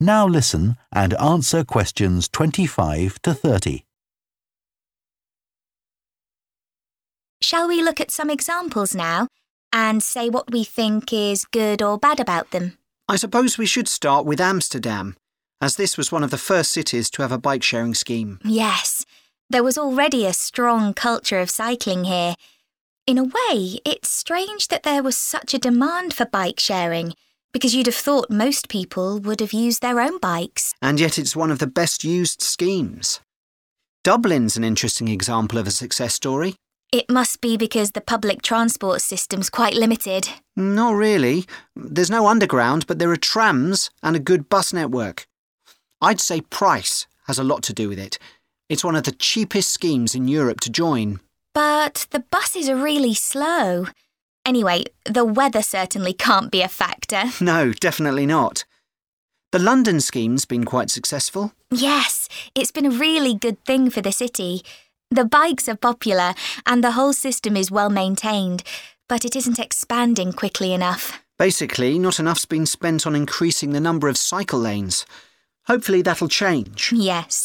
Now listen and answer questions 25 to 30. Shall we look at some examples now and say what we think is good or bad about them? I suppose we should start with Amsterdam, as this was one of the first cities to have a bike-sharing scheme. Yes, there was already a strong culture of cycling here. In a way, it's strange that there was such a demand for bike sharing, because you'd have thought most people would have used their own bikes. And yet it's one of the best-used schemes. Dublin's an interesting example of a success story. It must be because the public transport system's quite limited. Not really. There's no underground, but there are trams and a good bus network. I'd say price has a lot to do with it. It's one of the cheapest schemes in Europe to join. But the buses are really slow. Anyway, the weather certainly can't be a factor. No, definitely not. The London scheme's been quite successful. Yes, it's been a really good thing for the city. The bikes are popular and the whole system is well maintained, but it isn't expanding quickly enough. Basically, not enough's been spent on increasing the number of cycle lanes. Hopefully that'll change. Yes.